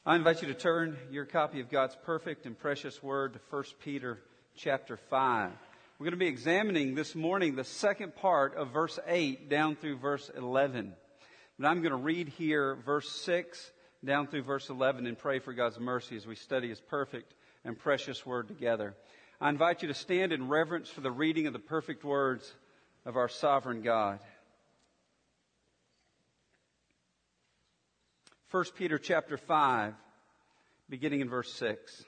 I invite you to turn your copy of God's perfect and precious word to 1 Peter chapter 5. We're going to be examining this morning the second part of verse 8 down through verse 11. But I'm going to read here verse 6 down through verse 11 and pray for God's mercy as we study His perfect and precious word together. I invite you to stand in reverence for the reading of the perfect words of our sovereign God. 1 Peter chapter 5, beginning in verse 6.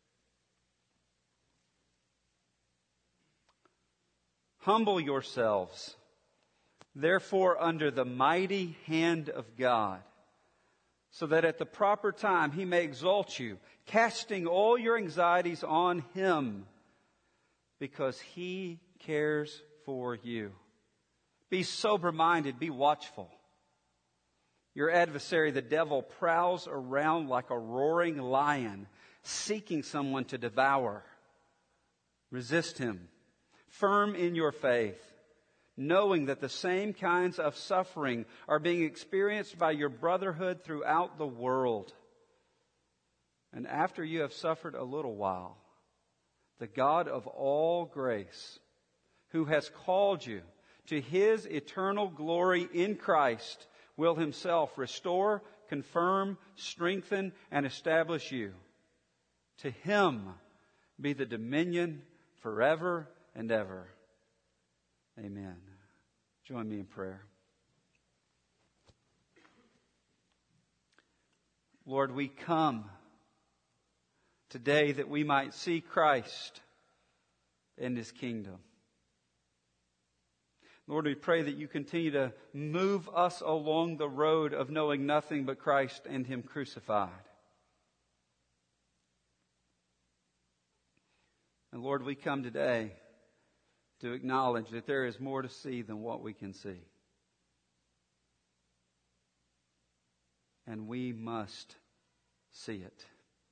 Humble yourselves, therefore, under the mighty hand of God, so that at the proper time He may exalt you, casting all your anxieties on Him, because He cares for you. Be sober-minded, be watchful. Your adversary, the devil, prowls around like a roaring lion, seeking someone to devour. Resist him, firm in your faith, knowing that the same kinds of suffering are being experienced by your brotherhood throughout the world. And after you have suffered a little while, the God of all grace, who has called you to His eternal glory in Christ, will Himself restore, confirm, strengthen, and establish you. To Him be the dominion forever and ever. Amen. Join me in prayer. Lord, we come today that we might see Christ and His kingdom. Lord, we pray that you continue to move us along the road of knowing nothing but Christ and Him crucified. And Lord, we come today to acknowledge that there is more to see than what we can see. And we must see it,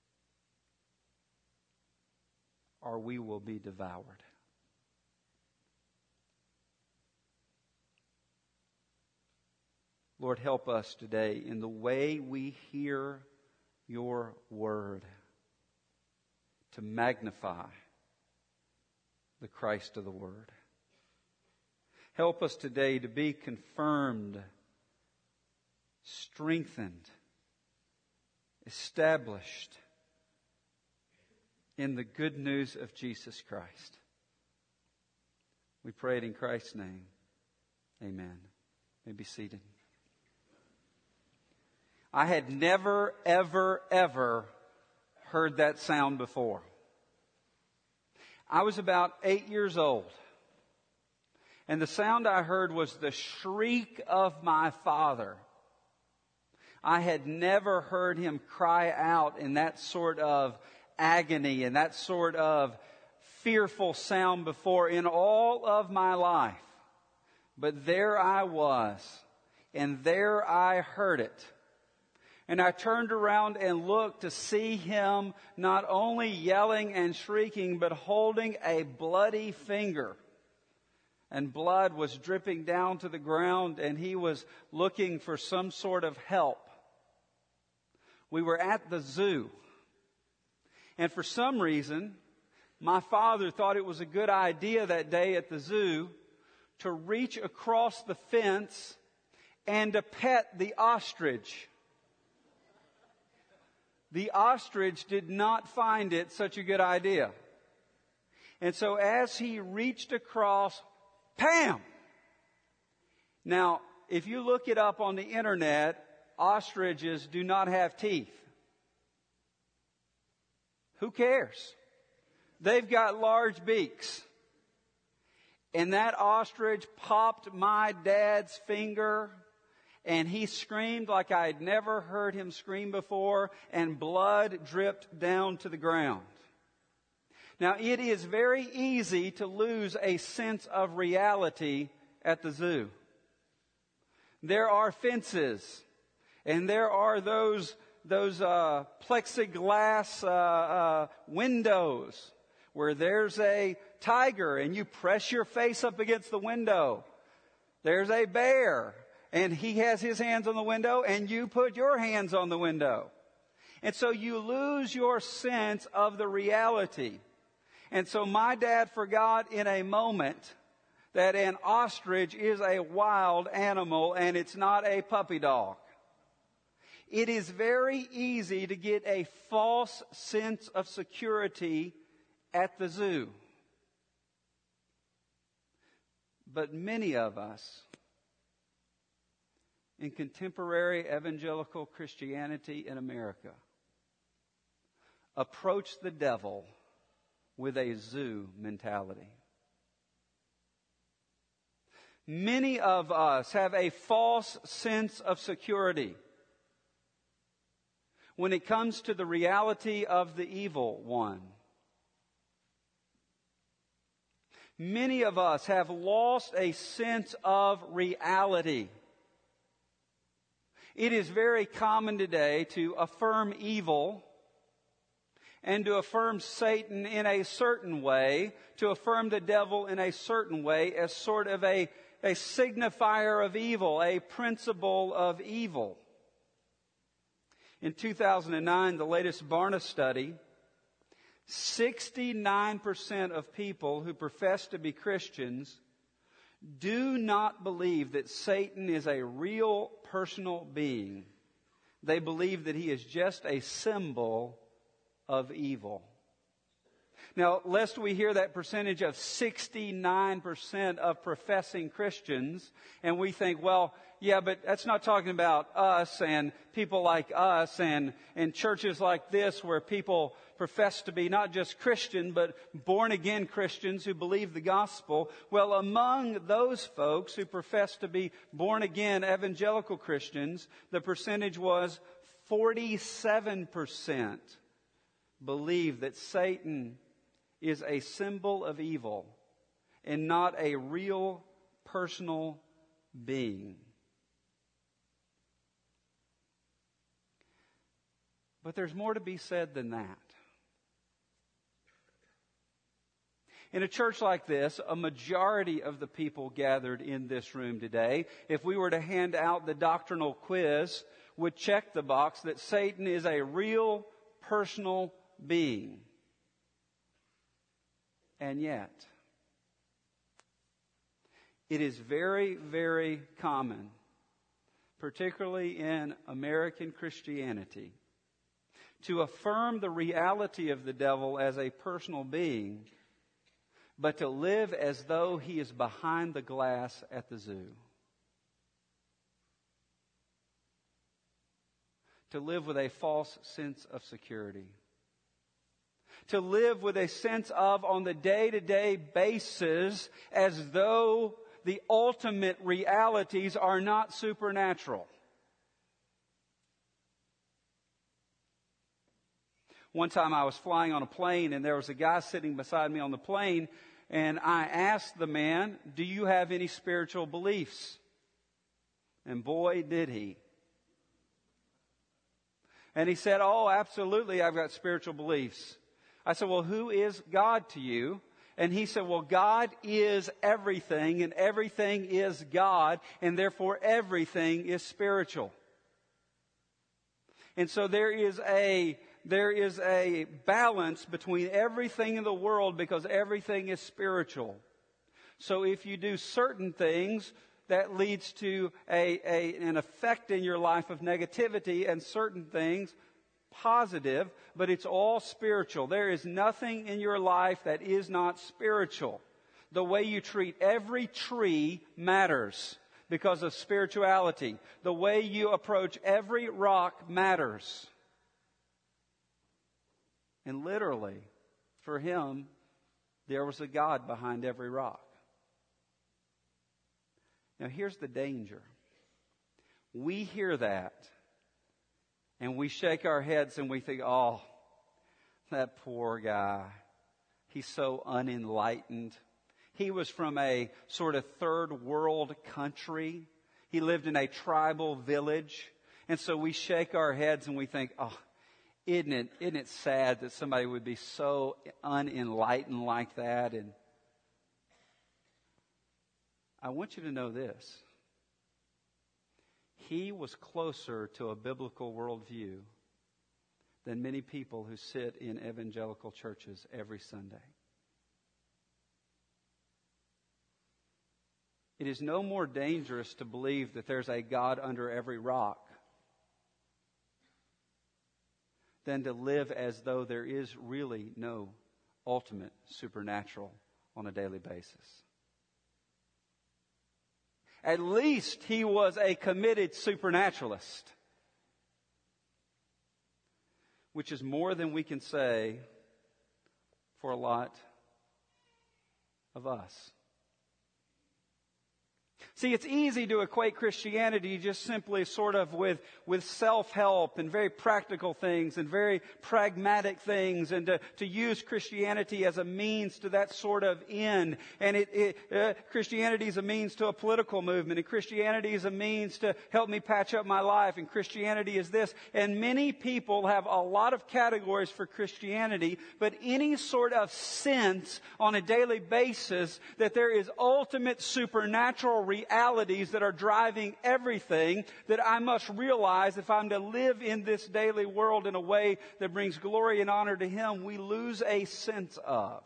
or we will be devoured. Lord, help us today in the way we hear your word to magnify the Christ of the word. Help us today to be confirmed, strengthened, established in the good news of Jesus Christ. We pray it in Christ's name. Amen. You may be seated. I had never, ever heard that sound before. I was about 8 years old, and the sound I heard was the shriek of my father. I had never heard him cry out in that sort of agony and that sort of fearful sound before in all of my life. But there I was, and there I heard it. And I turned around and looked to see him not only yelling and shrieking, but holding a bloody finger. And blood was dripping down to the ground, and he was looking for some sort of help. We were at the zoo. And for some reason, my father thought it was a good idea that day at the zoo to reach across the fence and to pet the ostrich. The ostrich did not find it such a good idea. And so as he reached across, Pam! Now, if you look it up on the internet, ostriches do not have teeth. Who cares? They've got large beaks. And that ostrich popped my dad's finger, and he screamed like I had never heard him scream before, and blood dripped down to the ground. Now, it is very easy to lose a sense of reality at the zoo. There are fences, and there are those plexiglass windows where there's a tiger and you press your face up against the window. There's a bear and he has his hands on the window and you put your hands on the window. And so you lose your sense of the reality. And so my dad forgot in a moment that an ostrich is a wild animal and it's not a puppy dog. It is very easy to get a false sense of security at the zoo. But many of us in contemporary evangelical Christianity in America approach the devil with a zoo mentality. Many of us have a false sense of security when it comes to the reality of the evil one. Many of us have lost a sense of reality. It is very common today to affirm evil and to affirm Satan in a certain way, to affirm the devil in a certain way as sort of a signifier of evil, a principle of evil. In 2009, the latest Barna study, 69% of people who profess to be Christians do not believe that Satan is a real personal being. They believe that he is just a symbol of evil. Now, lest we hear that percentage of 69% of professing Christians, and we think, well, yeah, but that's not talking about us and people like us and churches like this where people profess to be not just Christian, but born-again Christians who believe the gospel. Well, among those folks who profess to be born-again evangelical Christians, the percentage was 47% believe that Satan is a symbol of evil and not a real personal being. But there's more to be said than that. In a church like this, a majority of the people gathered in this room today, if we were to hand out the doctrinal quiz, would check the box that Satan is a real personal being. And yet, it is very, very common, particularly in American Christianity, to affirm the reality of the devil as a personal being, but to live as though he is behind the glass at the zoo. To live with a false sense of security. To live with a sense of, on the day-to-day basis, as though the ultimate realities are not supernatural. One time I was flying on a plane and there was a guy sitting beside me on the plane, and I asked the man, "Do you have any spiritual beliefs?" And boy, did he. And he said, "Oh, absolutely, I've got spiritual beliefs." I said, "Well, who is God to you?" And he said, "Well, God is everything, and everything is God, and therefore everything is spiritual." And so there is a balance between everything in the world because everything is spiritual. So if you do certain things, that leads to an effect in your life of negativity, and certain things positive, but it's all spiritual. There is nothing in your life that is not spiritual. The way you treat every tree matters because of spirituality. The way you approach every rock matters. And literally, for him, there was a God behind every rock. Now here's the danger. We hear that and we shake our heads and we think, "Oh, that poor guy. He's so unenlightened. He was from a sort of third world country. He lived in a tribal village." And so we shake our heads and we think, "Oh, isn't it sad that somebody would be so unenlightened like that?" And I want you to know this. He was closer to a biblical worldview than many people who sit in evangelical churches every Sunday. It is no more dangerous to believe that there's a God under every rock than to live as though there is really no ultimate supernatural on a daily basis. At least he was a committed supernaturalist, which is more than we can say for a lot of us. See, it's easy to equate Christianity just simply sort of with self-help and very practical things and very pragmatic things, and to use Christianity as a means to that sort of end. And Christianity is a means to a political movement, and Christianity is a means to help me patch up my life, and Christianity is this. And many people have a lot of categories for Christianity, but any sort of sense on a daily basis that there is ultimate supernatural realities that are driving everything, that I must realize if I'm to live in this daily world in a way that brings glory and honor to Him, we lose a sense of.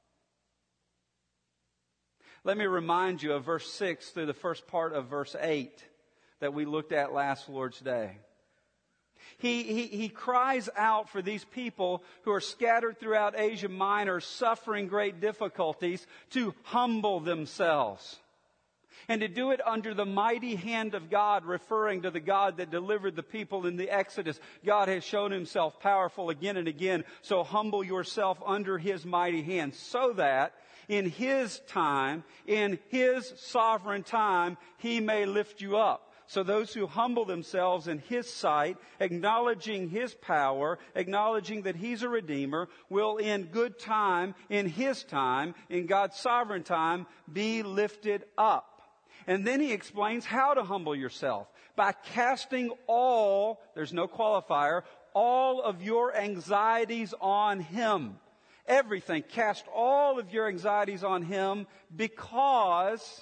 Let me remind you of verse 6 through the first part of verse 8 that we looked at last Lord's Day. He cries out for these people who are scattered throughout Asia Minor, suffering great difficulties, to humble themselves. And to do it under the mighty hand of God, referring to the God that delivered the people in the Exodus. God has shown Himself powerful again and again. So humble yourself under His mighty hand, so that in His time, in His sovereign time, He may lift you up. So those who humble themselves in His sight, acknowledging His power, acknowledging that He's a Redeemer, will in good time, in His time, in God's sovereign time, be lifted up. And then He explains how to humble yourself. By casting all, there's no qualifier, all of your anxieties on Him. Everything. Cast all of your anxieties on Him, because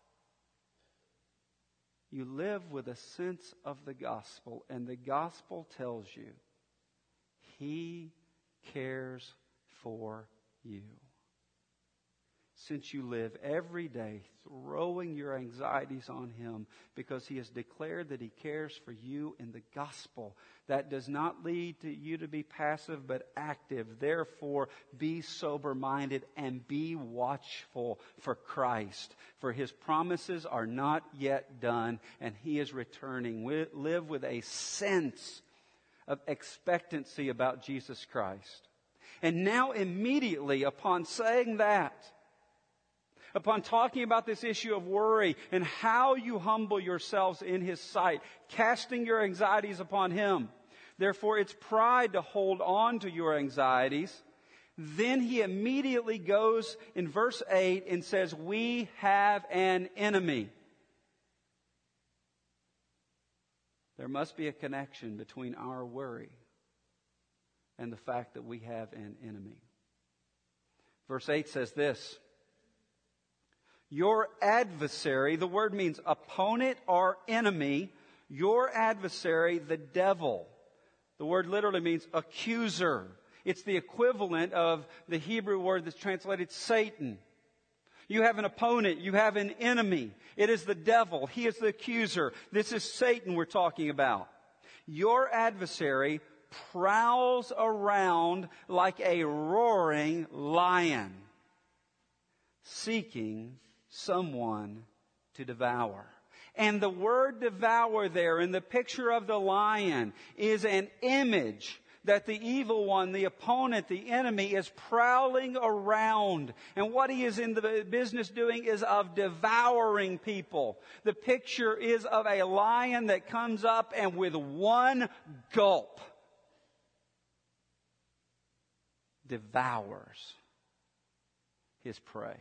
you live with a sense of the gospel, and the gospel tells you He cares for you. Since you live every day throwing your anxieties on Him because He has declared that He cares for you in the gospel, that does not lead to you to be passive but active. Therefore, be sober-minded and be watchful for Christ. For His promises are not yet done, and He is returning. Live with a sense of expectancy about Jesus Christ. And now immediately upon saying that, upon talking about this issue of worry and how you humble yourselves in His sight, casting your anxieties upon Him. Therefore, it's pride to hold on to your anxieties. Then He immediately goes in verse 8 and says, we have an enemy. There must be a connection between our worry and the fact that we have an enemy. Verse 8 says this, your adversary, the word means opponent or enemy, your adversary, the devil. The word literally means accuser. It's the equivalent of the Hebrew word that's translated Satan. You have an opponent, you have an enemy. It is the devil. He is the accuser. This is Satan we're talking about. Your adversary prowls around like a roaring lion, seeking someone to devour. And the word devour there in the picture of the lion is an image that the evil one, the opponent, the enemy, is prowling around. And what he is in the business doing is of devouring people. The picture is of a lion that comes up and with one gulp devours his prey.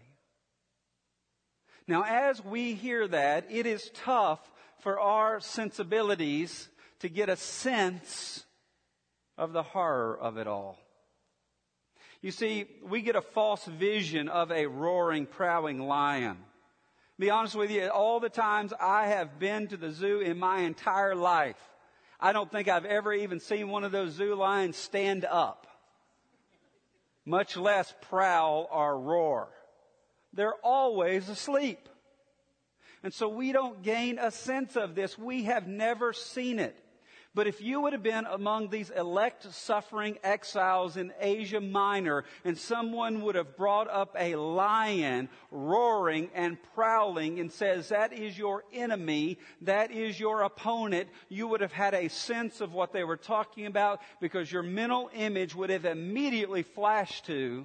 Now, as we hear that, it is tough for our sensibilities to get a sense of the horror of it all. You see, we get a false vision of a roaring, prowling lion. Be honest with you, all the times I have been to the zoo in my entire life, I don't think I've ever even seen one of those zoo lions stand up, much less prowl or roar. They're always asleep. And so we don't gain a sense of this. We have never seen it. But if you would have been among these elect suffering exiles in Asia Minor, and someone would have brought up a lion roaring and prowling and says, that is your enemy, that is your opponent, you would have had a sense of what they were talking about, because your mental image would have immediately flashed to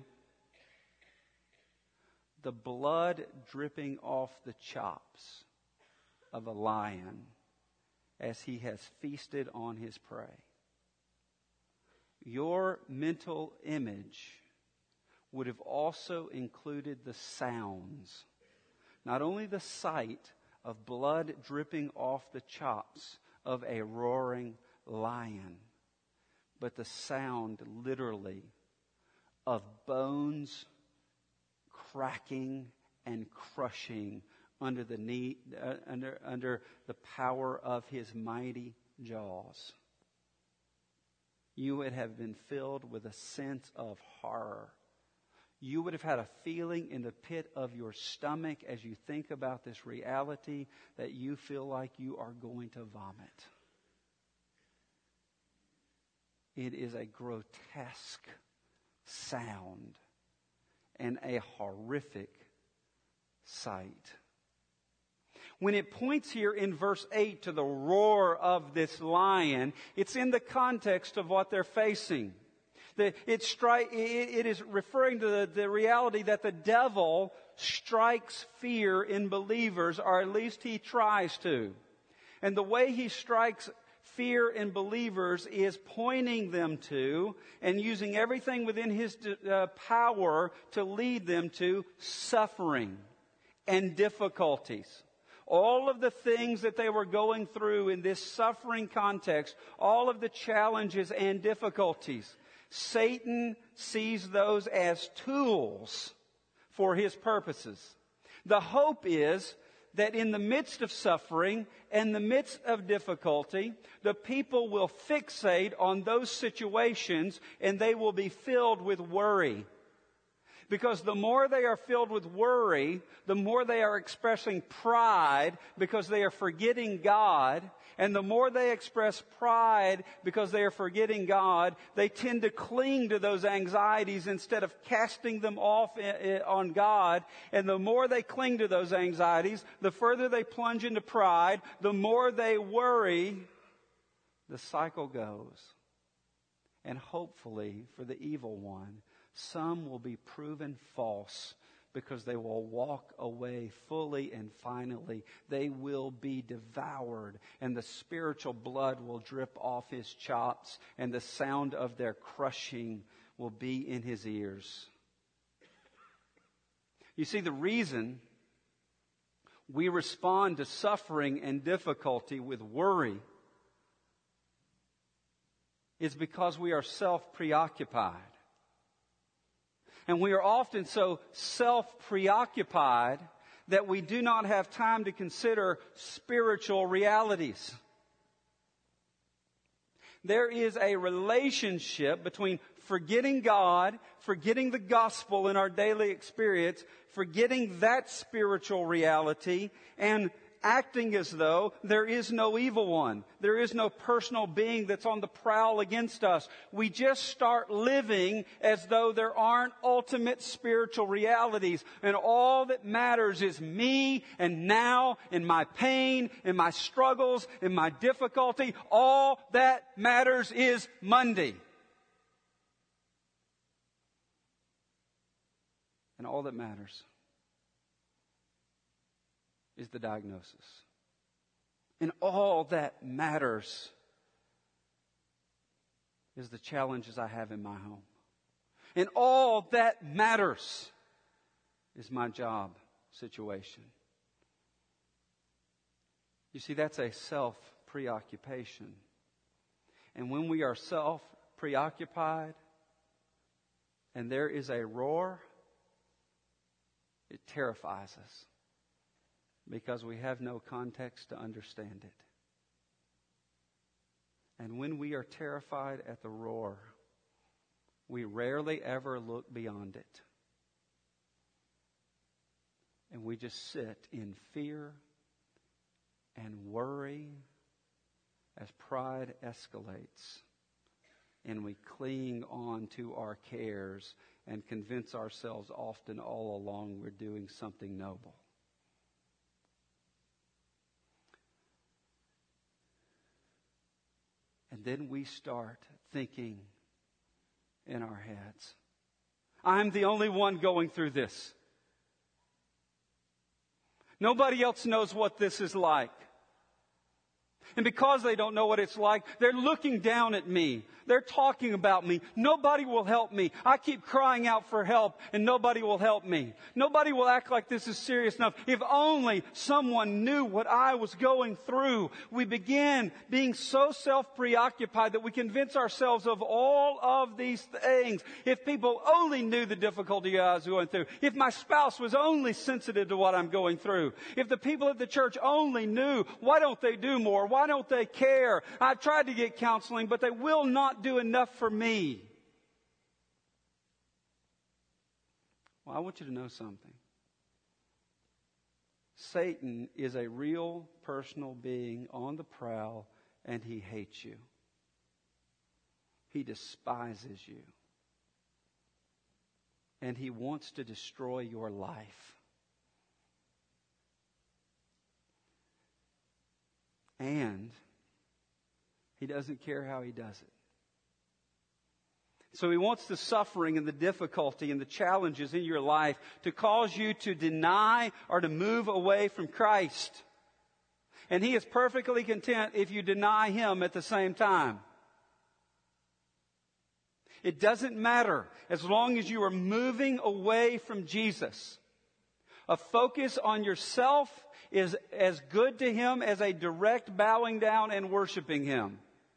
the blood dripping off the chops of a lion as he has feasted on his prey. Your mental image would have also included the sounds, not only the sight of blood dripping off the chops of a roaring lion, but the sound literally of bones cracking and crushing under the power of his mighty jaws. You would have been filled with a sense of horror. You would have had a feeling in the pit of your stomach as you think about this reality that you feel like you are going to vomit. It is a grotesque sound and a horrific sight. When it points here in verse 8 to the roar of this lion, it's in the context of what they're facing. It is referring to the reality that the devil strikes fear in believers, or at least he tries to. And the way he strikes fear in believers is pointing them to and using everything within his power to lead them to suffering and difficulties. All of the things that they were going through in this suffering context, all of the challenges and difficulties, Satan sees those as tools for his purposes. The hope is that in the midst of suffering and the midst of difficulty, the people will fixate on those situations and they will be filled with worry. Because the more they are filled with worry, the more they are expressing pride because they are forgetting God. And the more they express pride because they are forgetting God, they tend to cling to those anxieties instead of casting them off on God. And the more they cling to those anxieties, the further they plunge into pride, the more they worry, the cycle goes. And hopefully for the evil one, some will be proven false because they will walk away fully and finally. They will be devoured and the spiritual blood will drip off his chops and the sound of their crushing will be in his ears. You see, the reason we respond to suffering and difficulty with worry is because we are self-preoccupied. And we are often so self-preoccupied that we do not have time to consider spiritual realities. There is a relationship between forgetting God, forgetting the gospel in our daily experience, forgetting that spiritual reality, and acting as though there is no evil one. There is no personal being that's on the prowl against us. We just start living as though there aren't ultimate spiritual realities. And all that matters is me and now and my pain and my struggles and my difficulty. All that matters is Monday. And all that matters is the diagnosis. And all that matters is the challenges I have in my home. And all that matters is my job situation. You see, that's a self-preoccupation. And when we are self-preoccupied and there is a roar, it terrifies us. Because we have no context to understand it. And when we are terrified at the roar, we rarely ever look beyond it. And we just sit in fear and worry as pride escalates. And we cling on to our cares and convince ourselves often all along we're doing something noble. And then we start thinking in our heads, I'm the only one going through this. Nobody else knows what this is like. And because they don't know what it's like, they're looking down at me. They're talking about me. Nobody will help me. I keep crying out for help and nobody will help me. Nobody will act like this is serious enough. If only someone knew what I was going through. We begin being so self-preoccupied that we convince ourselves of all of these things. If people only knew the difficulty I was going through. If my spouse was only sensitive to what I'm going through. If the people at the church only knew, why don't they do more? Why don't they care? I've tried to get counseling, but they will not do enough for me. Well, I want you to know something. Satan is a real personal being on the prowl, and he hates you. He despises you. And he wants to destroy your life. And he doesn't care how he does it. So he wants the suffering and the difficulty and the challenges in your life to cause you to deny or to move away from Christ. And he is perfectly content if you deny him at the same time. It doesn't matter as long as you are moving away from Jesus. A focus on yourself is as good to him as a direct bowing down and worshiping him.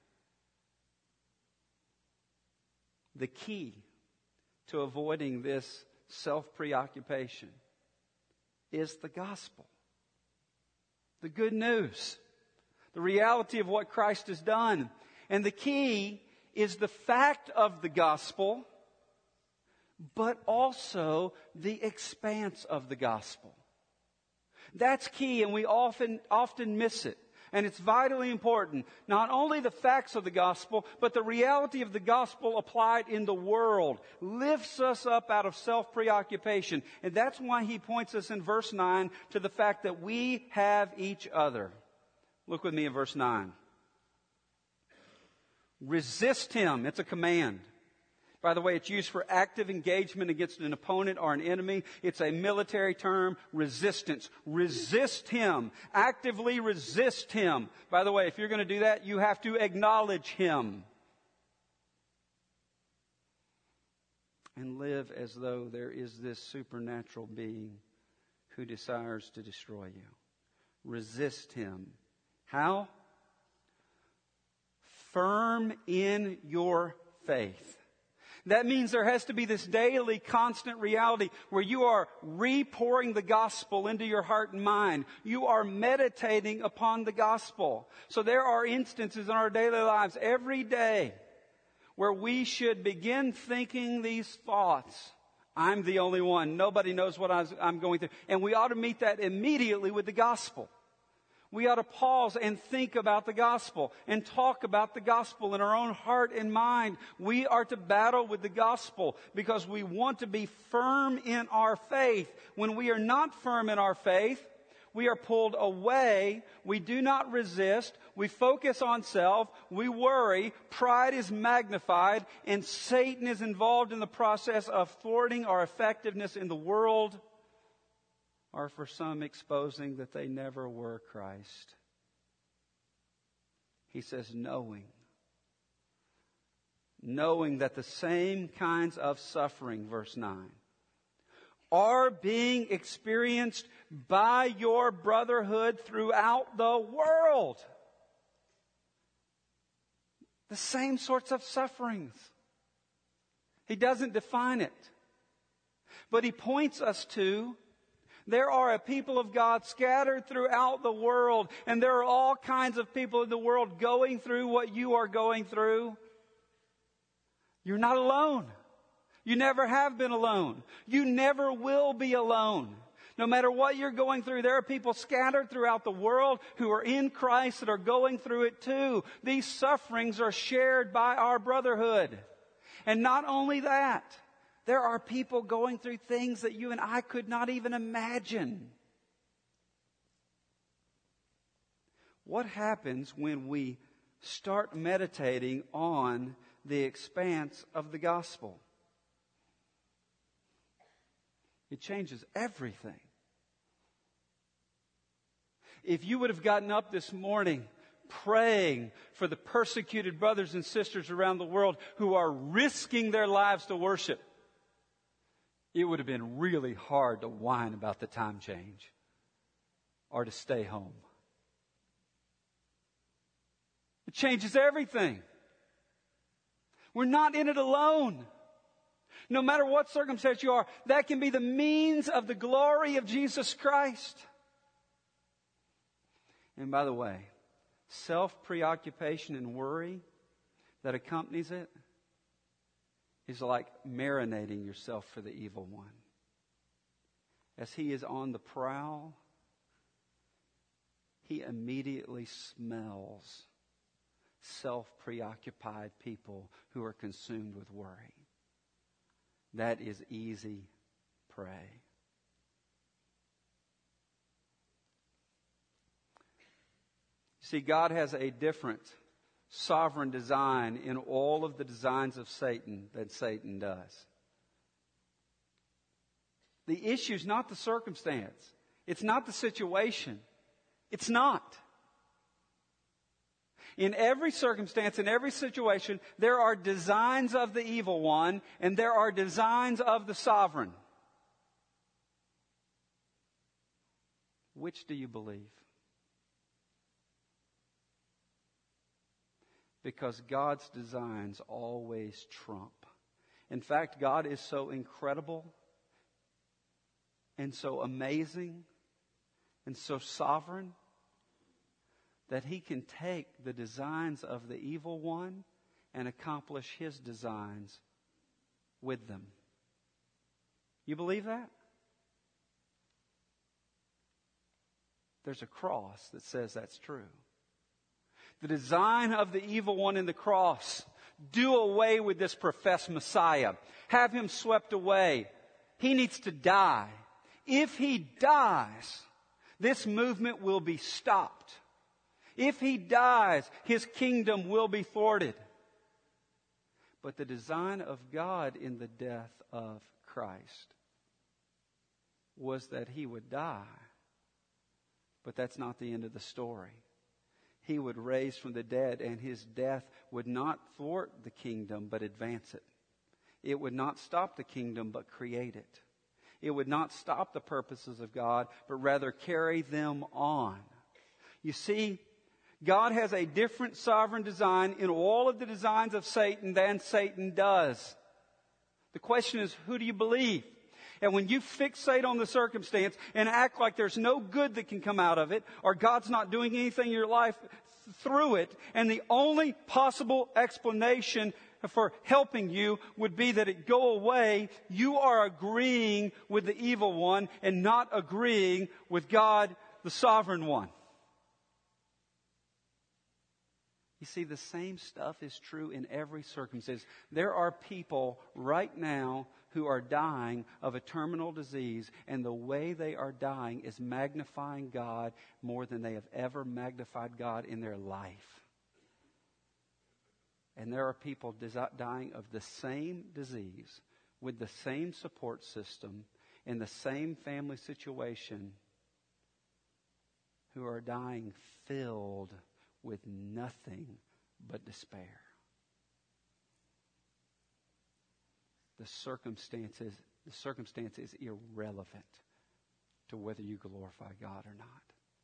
The key to avoiding this self-preoccupation is the gospel. The good news. The reality of what Christ has done. And the key is the fact of the gospel, but also the expanse of the gospel. That's key, and we often miss it. And it's vitally important. Not only the facts of the gospel, but the reality of the gospel applied in the world lifts us up out of self-preoccupation. And that's why he points us in verse 9 to the fact that we have each other. Look with me in verse 9. Resist him. It's a command. By the way, it's used for active engagement against an opponent or an enemy. It's a military term, resistance. Resist him. Actively resist him. By the way, if you're going to do that, you have to acknowledge him. And live as though there is this supernatural being who desires to destroy you. Resist him. How? Firm in your faith. That means there has to be this daily, constant reality where you are re-pouring the gospel into your heart and mind. You are meditating upon the gospel. So there are instances in our daily lives every day where we should begin thinking these thoughts. I'm the only one. Nobody knows what I'm going through. And we ought to meet that immediately with the gospel. We ought to pause and think about the gospel and talk about the gospel in our own heart and mind. We are to battle with the gospel because we want to be firm in our faith. When we are not firm in our faith, we are pulled away. We do not resist. We focus on self. We worry. Pride is magnified. And Satan is involved in the process of thwarting our effectiveness in the world, or for some exposing that they never were Christ. He says, knowing that the same kinds of suffering, verse 9, are being experienced by your brotherhood throughout the world. The same sorts of sufferings. He doesn't define it. But he points us to There are a people of God scattered throughout the world, and there are all kinds of people in the world going through what you are going through. You're not alone. You never have been alone. You never will be alone. No matter what you're going through, there are people scattered throughout the world who are in Christ that are going through it too. These sufferings are shared by our brotherhood. And not only that, there are people going through things that you and I could not even imagine. What happens when we start meditating on the expanse of the gospel? It changes everything. If you would have gotten up this morning praying for the persecuted brothers and sisters around the world who are risking their lives to worship, it would have been really hard to whine about the time change or to stay home. It changes everything. We're not in it alone. No matter what circumstance you are, that can be the means of the glory of Jesus Christ. And by the way, self-preoccupation and worry that accompanies it is like marinating yourself for the evil one. As he is on the prowl, he immediately smells self-preoccupied people who are consumed with worry. That is easy prey. See, God has a different sovereign design in all of the designs of Satan than Satan does. The issue is not the circumstance. It's not the situation. It's not. In every circumstance, in every situation, there are designs of the evil one and there are designs of the sovereign. Which do you believe? Because God's designs always trump. In fact, God is so incredible and so amazing and so sovereign that He can take the designs of the evil one and accomplish His designs with them. You believe that? There's a cross that says that's true. The design of the evil one in the cross. Do away with this professed Messiah. Have Him swept away. He needs to die. If He dies, this movement will be stopped. If He dies, His kingdom will be thwarted. But the design of God in the death of Christ was that He would die. But that's not the end of the story. He would raise from the dead, and His death would not thwart the kingdom, but advance it. It would not stop the kingdom, but create it. It would not stop the purposes of God, but rather carry them on. You see, God has a different sovereign design in all of the designs of Satan than Satan does. The question is, who do you believe? And when you fixate on the circumstance and act like there's no good that can come out of it, or God's not doing anything in your life through it, and the only possible explanation for helping you would be that it go away, you are agreeing with the evil one and not agreeing with God, the sovereign one. You see, the same stuff is true in every circumstance. There are people right now who are dying of a terminal disease, and the way they are dying is magnifying God more than they have ever magnified God in their life. And there are people dying of the same disease, with the same support system, in the same family situation, who are dying filled with nothing but despair. The circumstance is irrelevant to whether you glorify God or not.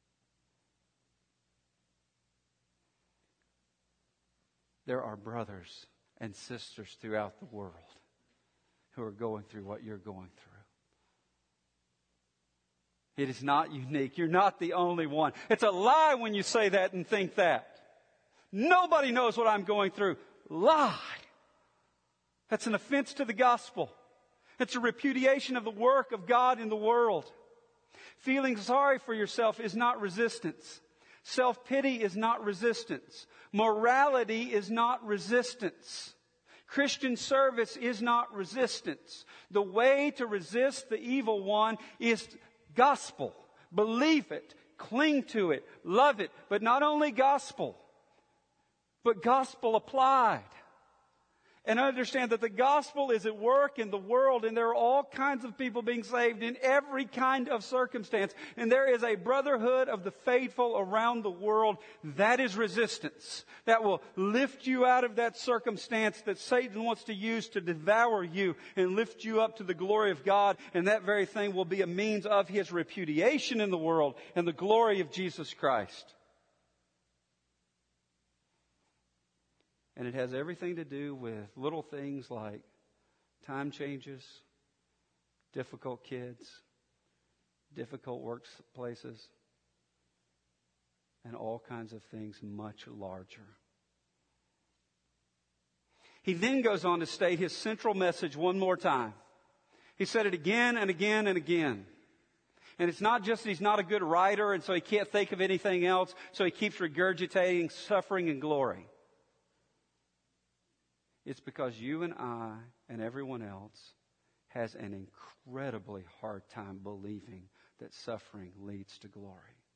There are brothers and sisters throughout the world who are going through what you're going through. It is not unique. You're not the only one. It's a lie when you say that and think that. Nobody knows what I'm going through. Lie. That's an offense to the gospel. It's a repudiation of the work of God in the world. Feeling sorry for yourself is not resistance. Self-pity is not resistance. Morality is not resistance. Christian service is not resistance. The way to resist the evil one is gospel. Believe it. Cling to it. Love it. But not only gospel, but gospel applied. And understand that the gospel is at work in the world, and there are all kinds of people being saved in every kind of circumstance. And there is a brotherhood of the faithful around the world. That is resistance. That will lift you out of that circumstance that Satan wants to use to devour you and lift you up to the glory of God. And that very thing will be a means of His repudiation in the world and the glory of Jesus Christ. And it has everything to do with little things like time changes, difficult kids, difficult workplaces, and all kinds of things much larger. He then goes on to state his central message one more time. He said it again and again and again. And it's not just that he's not a good writer and so he can't think of anything else, so he keeps regurgitating suffering and glory. It's because you and I and everyone else has an incredibly hard time believing that suffering leads to glory.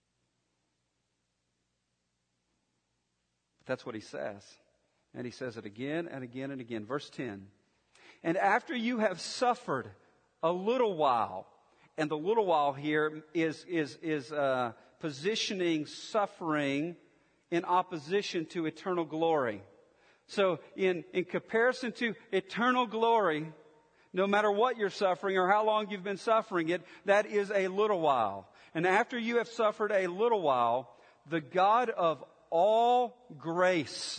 But that's what he says. And he says it again and again and again. Verse 10. And after you have suffered a little while, and the little while here is positioning suffering in opposition to eternal glory. So in comparison to eternal glory, no matter what you're suffering or how long you've been suffering it, that is a little while. And after you have suffered a little while, the God of all grace,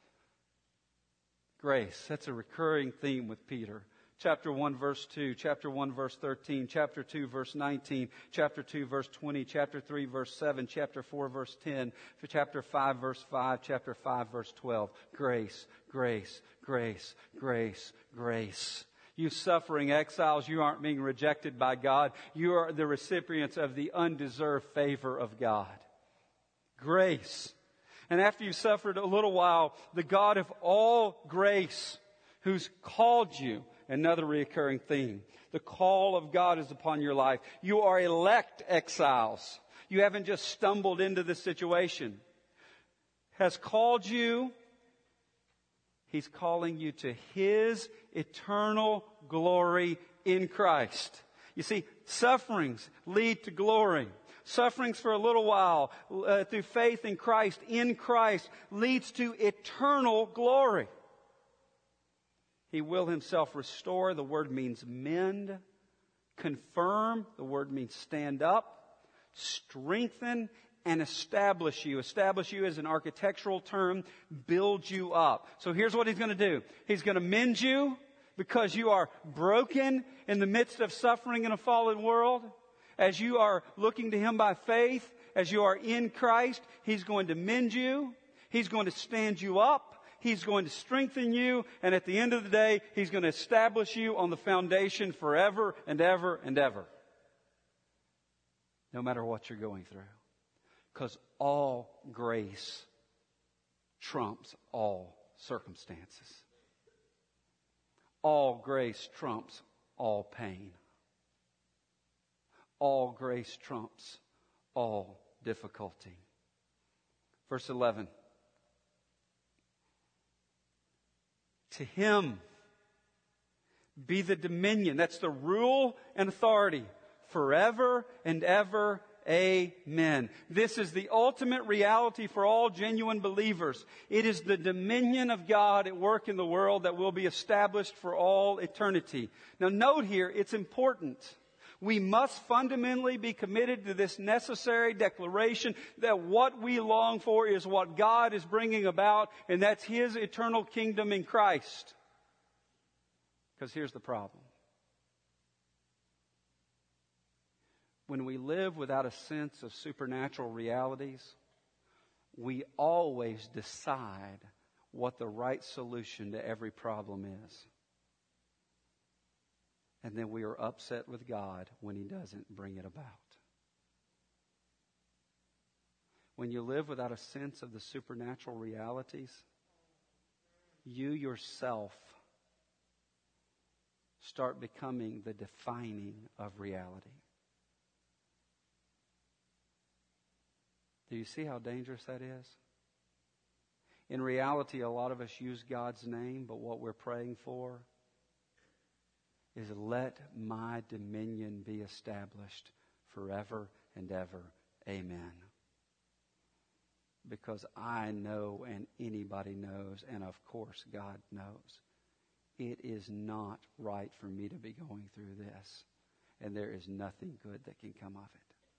that's a recurring theme with Peter. Chapter 1, verse 2, chapter 1, verse 13, chapter 2, verse 19, chapter 2, verse 20, chapter 3, verse 7, chapter 4, verse 10, chapter 5, verse 5, chapter 5, verse 12. Grace, grace, grace, grace, grace. You suffering exiles, you aren't being rejected by God. You are the recipients of the undeserved favor of God. Grace. And after you've suffered a little while, the God of all grace, who's called you, another recurring theme. The call of God is upon your life. You are elect exiles. You haven't just stumbled into this situation. Has called you. He's calling you to His eternal glory in Christ. You see, sufferings lead to glory. Sufferings for a little while through faith in Christ leads to eternal glory. He will Himself restore. The word means mend. Confirm. The word means stand up. Strengthen and establish you. Establish you is an architectural term. Build you up. So here's what He's going to do. He's going to mend you because you are broken in the midst of suffering in a fallen world. As you are looking to Him by faith, as you are in Christ, He's going to mend you. He's going to stand you up. He's going to strengthen you, and at the end of the day, He's going to establish you on the foundation forever and ever and ever. No matter what you're going through. Because all grace trumps all circumstances. All grace trumps all pain. All grace trumps all difficulty. Verse 11. To Him be the dominion, that's the rule and authority, forever and ever. Amen. This is the ultimate reality for all genuine believers. It is the dominion of God at work in the world that will be established for all eternity. Now note here, it's important. We must fundamentally be committed to this necessary declaration that what we long for is what God is bringing about, and that's His eternal kingdom in Christ. Because here's the problem. when we live without a sense of supernatural realities, we always decide what the right solution to every problem is. And then we are upset with God when He doesn't bring it about. When you live without a sense of the supernatural realities, you yourself start becoming the defining of reality. Do you see how dangerous that is? In reality, a lot of us use God's name, but what we're praying for is, let my dominion be established forever and ever. Amen. Because I know, and anybody knows, and of course God knows, it is not right for me to be going through this. And there is nothing good that can come of it.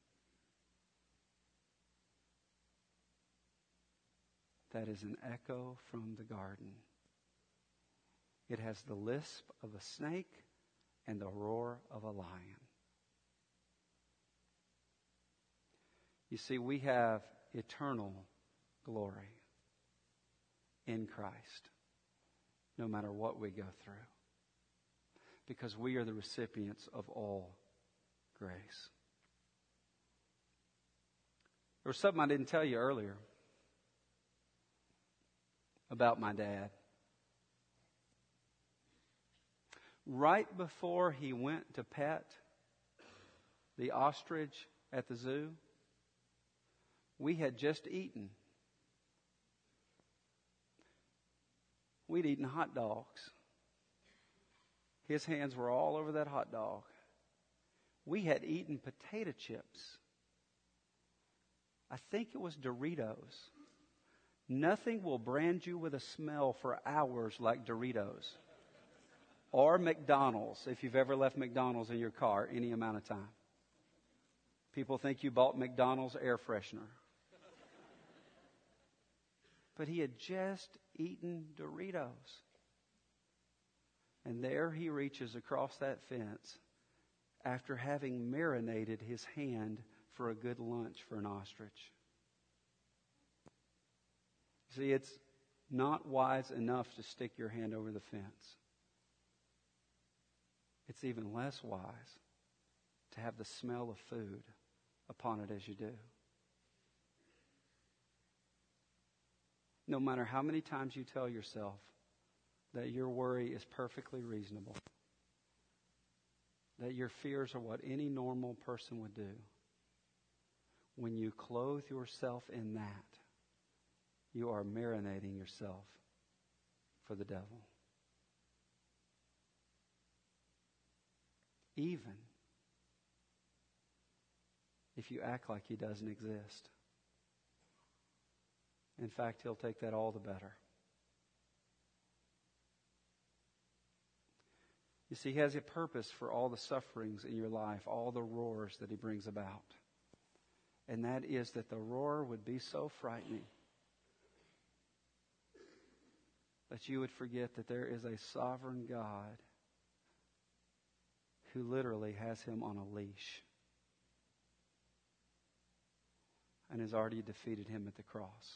That is an echo from the garden. It has the lisp of a snake and the roar of a lion. You see, we have eternal glory in Christ, no matter what we go through, because we are the recipients of all grace. There was something I didn't tell you earlier about my dad. Right before he went to pet the ostrich at the zoo, we had just eaten. We'd eaten hot dogs. His hands were all over that hot dog. We had eaten potato chips. I think it was Doritos. Nothing will brand you with a smell for hours like Doritos. Or McDonald's, if you've ever left McDonald's in your car any amount of time. People think you bought McDonald's air freshener. But he had just eaten Doritos. And there he reaches across that fence after having marinated his hand for a good lunch for an ostrich. See, it's not wise enough to stick your hand over the fence. It's even less wise to have the smell of food upon it as you do. No matter how many times you tell yourself that your worry is perfectly reasonable, that your fears are what any normal person would do, when you clothe yourself in that, you are marinating yourself for the devil. Even if you act like he doesn't exist. In fact, he'll take that all the better. You see, he has a purpose for all the sufferings in your life, all the roars that he brings about. And that is that the roar would be so frightening that you would forget that there is a sovereign God who literally has him on a leash and has already defeated him at the cross.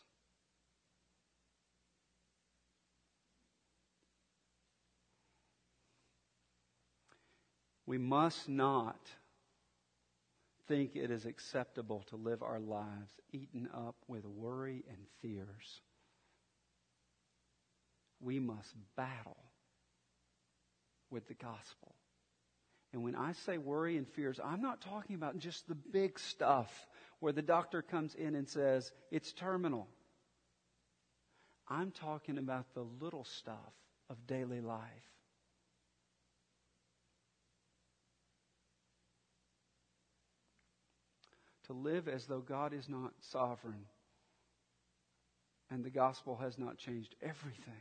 We must not think it is acceptable to live our lives eaten up with worry and fears. We must battle with the gospel. And when I say worry and fears, I'm not talking about just the big stuff where the doctor comes in and says, it's terminal. I'm talking about the little stuff of daily life. To live as though God is not sovereign and the gospel has not changed everything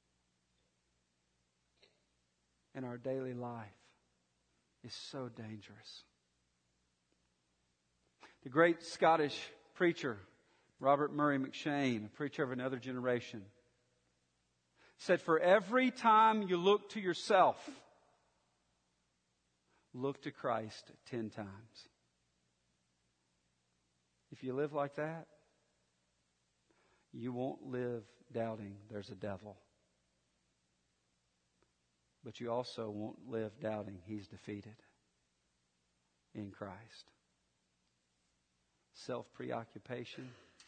in our daily life is so dangerous. The great Scottish preacher, Robert Murray McCheyne, a preacher of another generation, said, for every time you look to yourself, look to Christ 10 times. If you live like that, you won't live doubting there's a devil. But you also won't live doubting He's defeated in Christ. Self-preoccupation,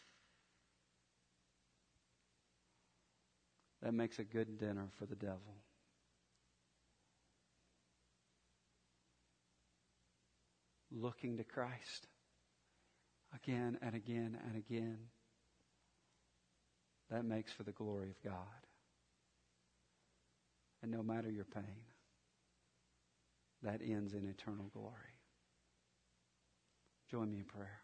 that makes a good dinner for the devil. Looking to Christ again and again and again, that makes for the glory of God. And no matter your pain, that ends in eternal glory. Join me in prayer.